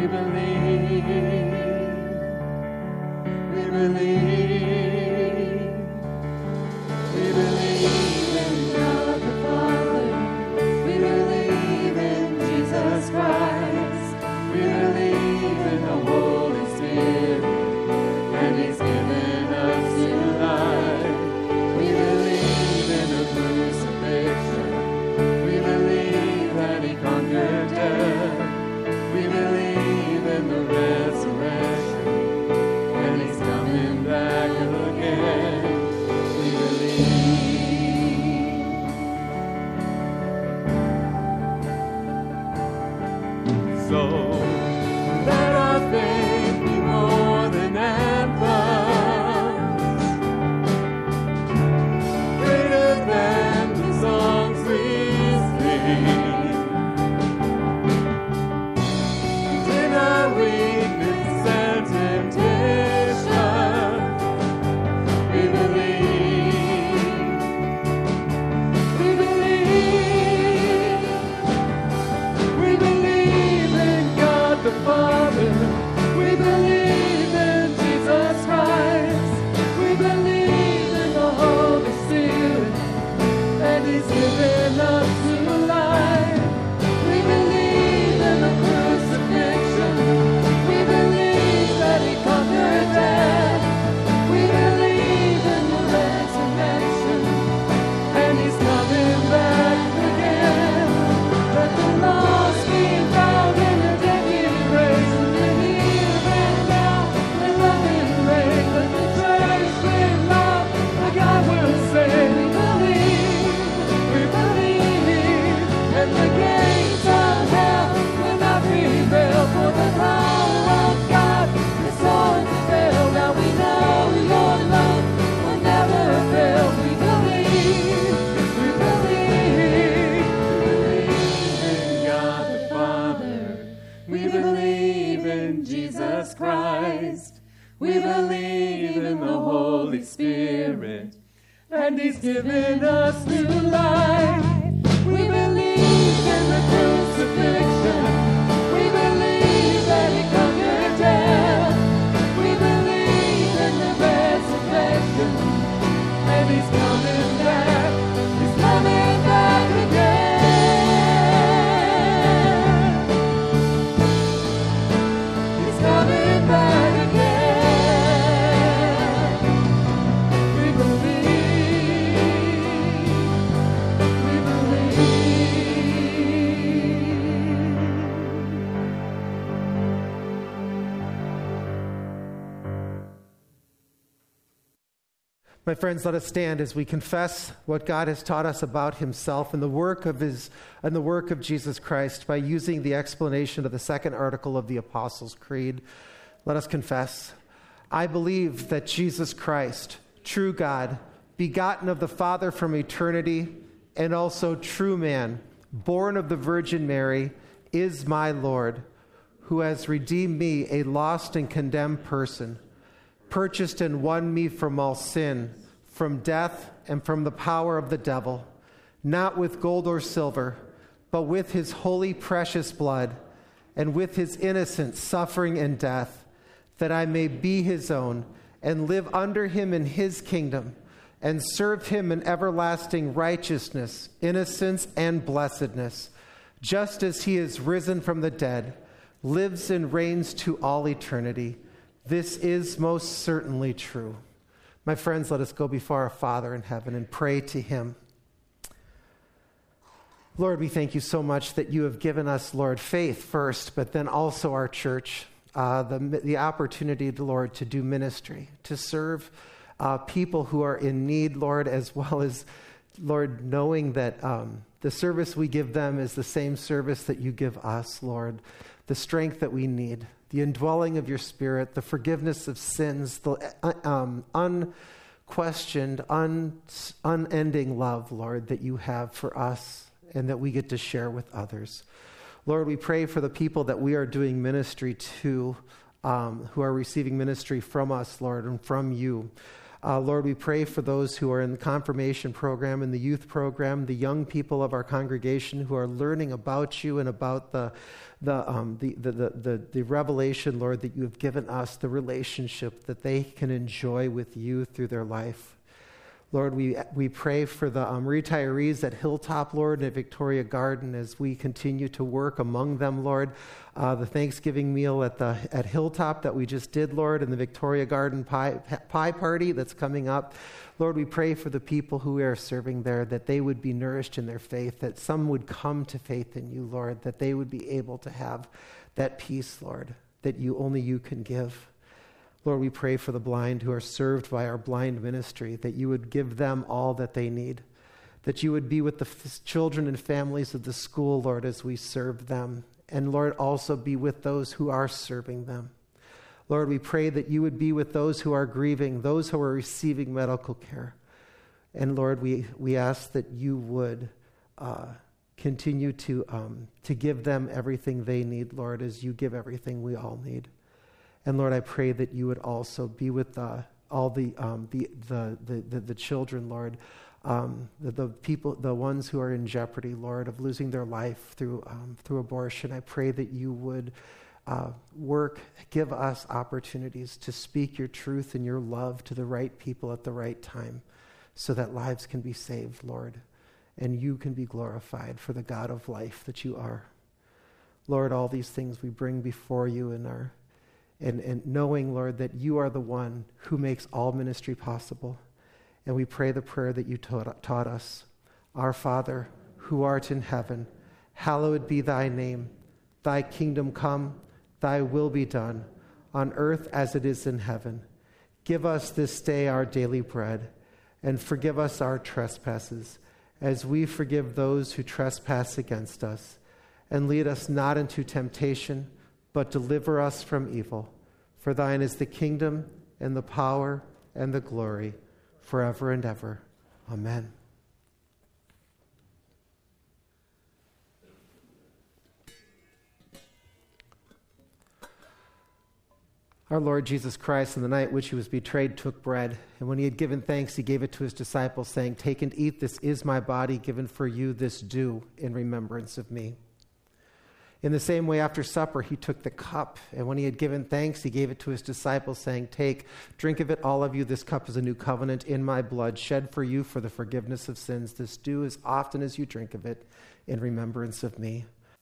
We believe in the Holy Spirit, and He's given us new life. We believe in the crucifixion. We believe that He conquered death. We believe in the resurrection, and He's coming back. He's coming back again. He's coming back again. We My friends, let us stand as we confess what God has taught us about Himself and the work of Jesus Christ by using the explanation of the second article of the Apostles' Creed. Let us confess. I believe that Jesus Christ, true God, begotten of the Father from eternity, and also true man, born of the Virgin Mary, is my Lord, who has redeemed me, a lost and condemned person, purchased and won me from all sin, from death, and from the power of the devil, not with gold or silver, but with His holy precious blood, and with His innocent suffering and death, that I may be His own, and live under Him in His kingdom, and serve Him in everlasting righteousness, innocence, and blessedness, just as He is risen from the dead, lives and reigns to all eternity. This is most certainly true. My friends, let us go before our Father in heaven and pray to Him. Lord, we thank You so much that You have given us, Lord, faith first, but then also our church, the opportunity, Lord, to do ministry, to serve people who are in need, Lord, as well as, Lord, knowing that the service we give them is the same service that You give us, Lord, the strength that we need, the indwelling of Your Spirit, the forgiveness of sins, the unquestioned, unending love, Lord, that You have for us and that we get to share with others. Lord, we pray for the people that we are doing ministry to, who are receiving ministry from us, Lord, and from You. Lord, we pray for those who are in the confirmation program and the youth program, the young people of our congregation who are learning about you and about the revelation, Lord, that you have given us, the relationship that they can enjoy with you through their life. Lord, we pray for the retirees at Hilltop, Lord, and at Victoria Garden as we continue to work among them, Lord. The Thanksgiving meal at Hilltop that we just did, Lord, and the Victoria Garden pie party that's coming up. Lord, we pray for the people who are serving there, that they would be nourished in their faith, that some would come to faith in you, Lord, that they would be able to have that peace, Lord, that only you can give. Lord, we pray for the blind who are served by our blind ministry, that you would give them all that they need, that you would be with the children and families of the school, Lord, as we serve them, and Lord, also be with those who are serving them. Lord, we pray that you would be with those who are grieving, those who are receiving medical care. And Lord, we ask that you would continue to give them everything they need, Lord, as you give everything we all need. And Lord, I pray that you would also be with all the children, Lord, the people, the ones who are in jeopardy, Lord, of losing their life through abortion. I pray that you would give us opportunities to speak your truth and your love to the right people at the right time, so that lives can be saved, Lord, and you can be glorified for the God of life that you are. Lord, all these things we bring before you and knowing, Lord, that you are the one who makes all ministry possible. And we pray the prayer that you taught us. Our Father, who art in heaven, hallowed be thy name. Thy kingdom come, thy will be done, on earth as it is in heaven. Give us this day our daily bread, and forgive us our trespasses, as we forgive those who trespass against us. And lead us not into temptation, but deliver us from evil. For thine is the kingdom, and the power, and the glory, forever and ever. Amen. Our Lord Jesus Christ, on the night which he was betrayed, took bread, and when he had given thanks, he gave it to his disciples, saying, "Take and eat, this is my body given for you, this do in remembrance of me." In the same way, after supper, he took the cup, and when he had given thanks, he gave it to his disciples, saying, "Take, drink of it, all of you. This cup is a new covenant in my blood, shed for you for the forgiveness of sins. This do as often as you drink of it in remembrance of me."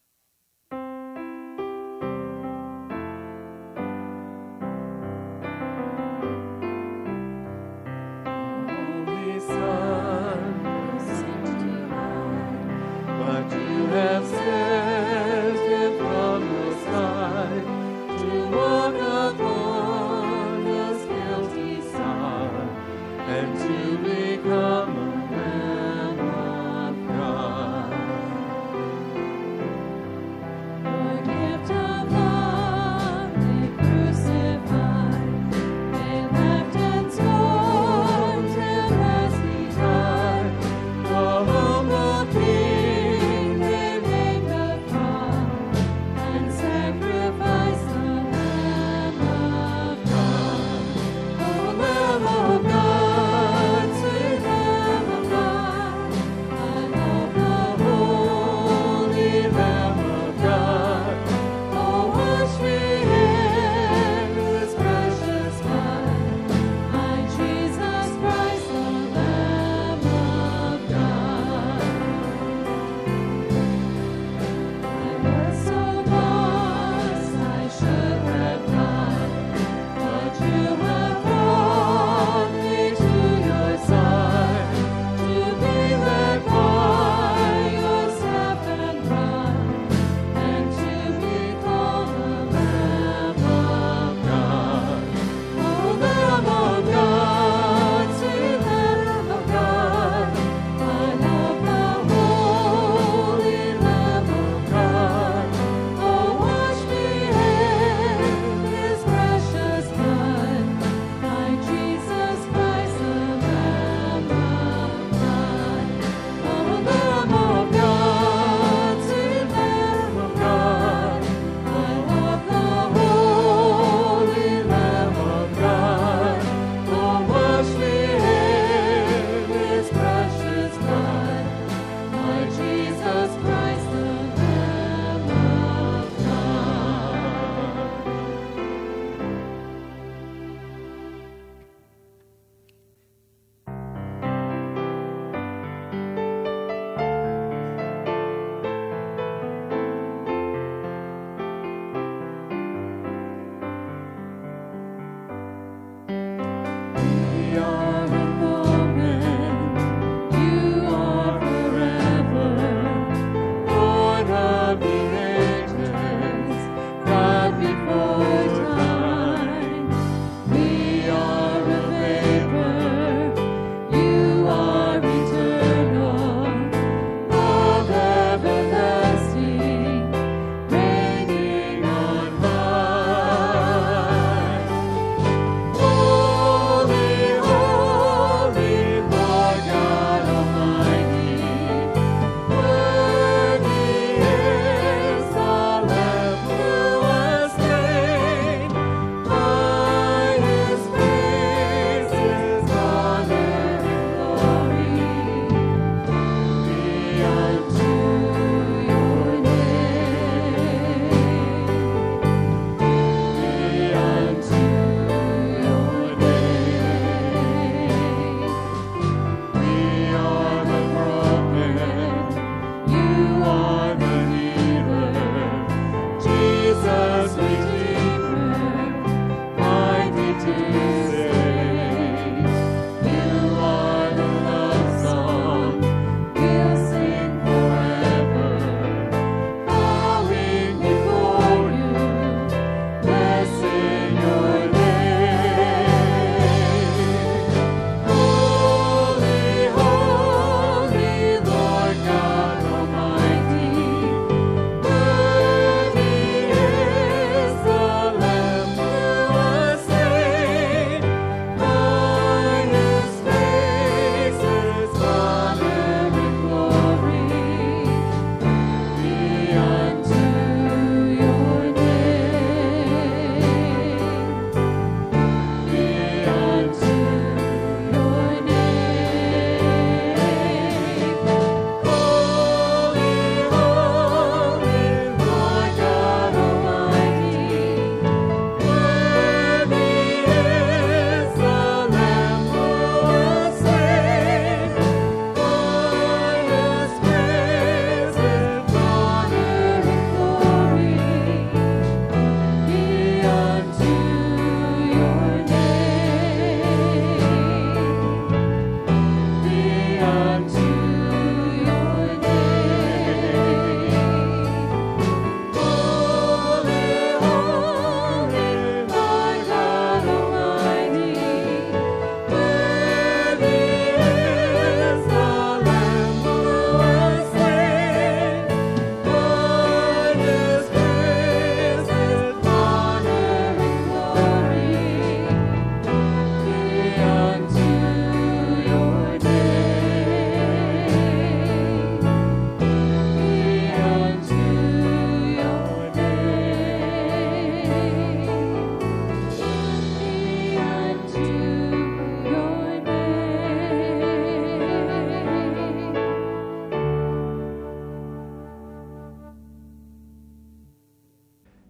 Holy Son, sanctified, but you have sent him from the sky to walk upon this guilty side and to become a Lamb of God.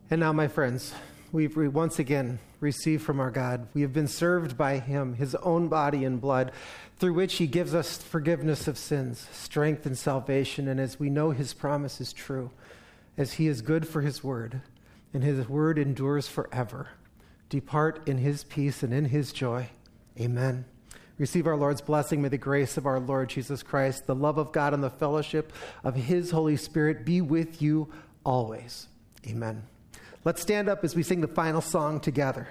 And now, my friends, we once again received from our God. We have been served by him, his own body and blood, through which he gives us forgiveness of sins, strength and salvation. And as we know his promise is true, as he is good for his word, and his word endures forever, depart in his peace and in his joy. Amen. Receive our Lord's blessing. May the grace of our Lord Jesus Christ, the love of God, and the fellowship of his Holy Spirit be with you always. Amen. Let's stand up as we sing the final song together.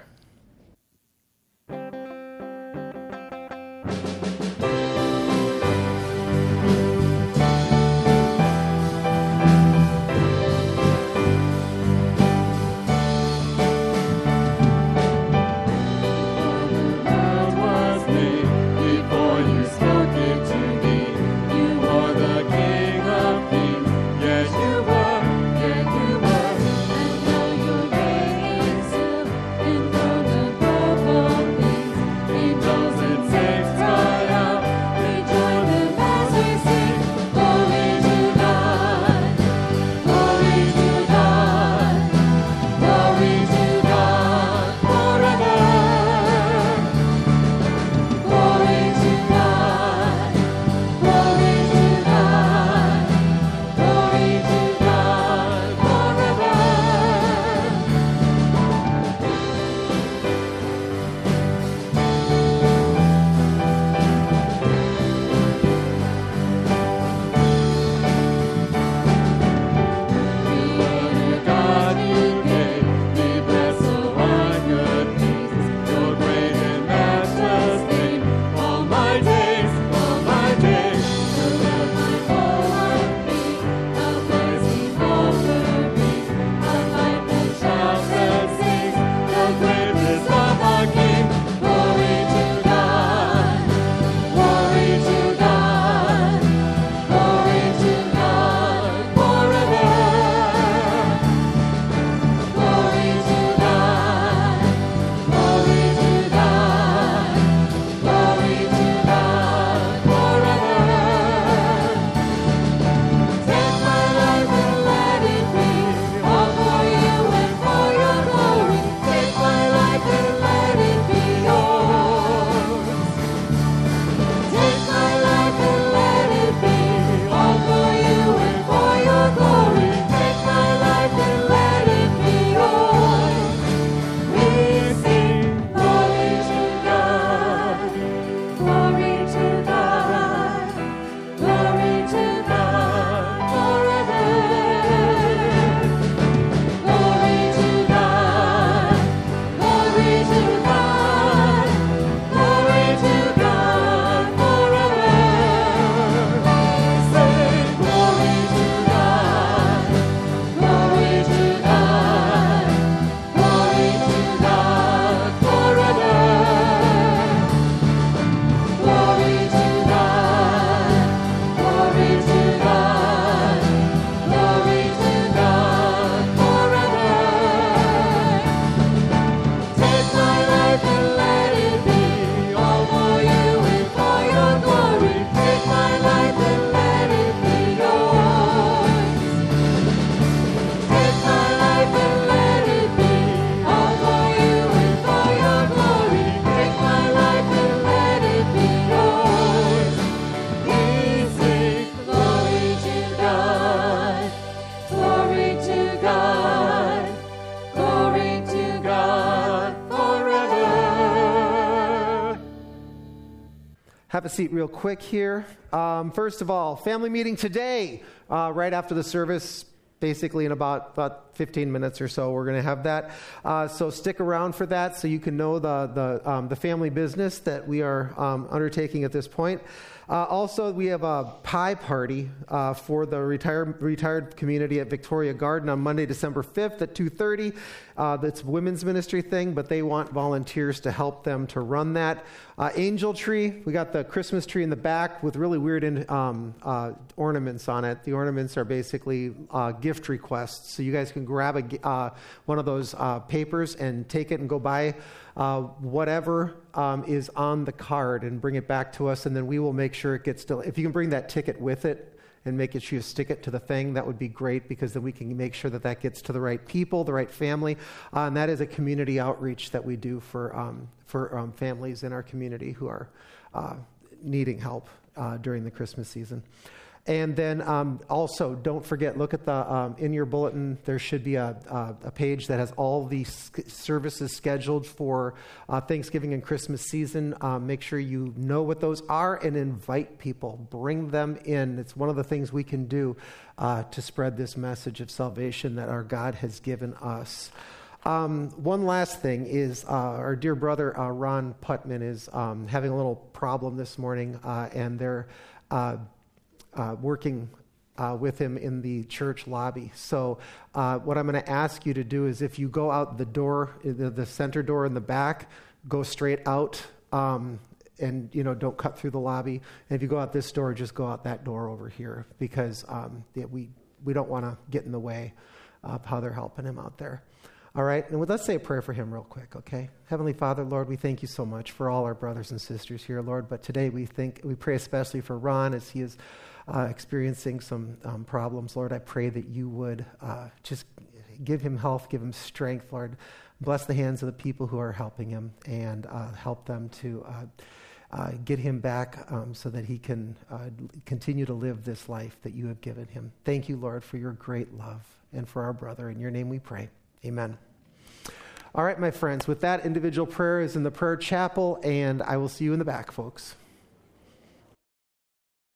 Have a seat real quick here. First of all, family meeting today, right after the service, basically in about 15 minutes or so, we're going to have that. So stick around for that so you can know the family business that we are undertaking at this point. Also, we have a pie party for the retired community at Victoria Garden on Monday, December 5th at 2:30. That's a women's ministry thing, but they want volunteers to help them to run that. Angel tree, we got the Christmas tree in the back with really weird ornaments on it. The ornaments are basically gift requests, so you guys can grab one of those papers and take it and go buy whatever is on the card and bring it back to us, and then we will make sure it gets if you can bring that ticket with it and make sure you stick it to the thing, that would be great, because then we can make sure that that gets to the right people, the right family. And that is a community outreach that we do for families in our community who are needing help during the Christmas season. And then also, don't forget, look at the in your bulletin, there should be a page that has all the services scheduled for Thanksgiving and Christmas season. Make sure you know what those are and invite people. Bring them in. It's one of the things we can do to spread this message of salvation that our God has given us. One last thing is our dear brother Ron Putman is having a little problem this morning, and they're working with him in the church lobby. So what I'm going to ask you to do is, if you go out the door, the center door in the back, go straight out, and don't cut through the lobby. And if you go out this door, just go out that door over here, because we don't want to get in the way of how they're helping him out there. All right, and let's say a prayer for him real quick, okay? Heavenly Father, Lord, we thank you so much for all our brothers and sisters here, Lord. But today we pray especially for Ron as he is experiencing some problems. Lord, I pray that you would just give him health, give him strength, Lord. Bless the hands of the people who are helping him, and help them to get him back so that he can continue to live this life that you have given him. Thank you, Lord, for your great love and for our brother. In your name we pray. Amen. All right, my friends, with that, individual prayer is in the prayer chapel, and I will see you in the back, folks.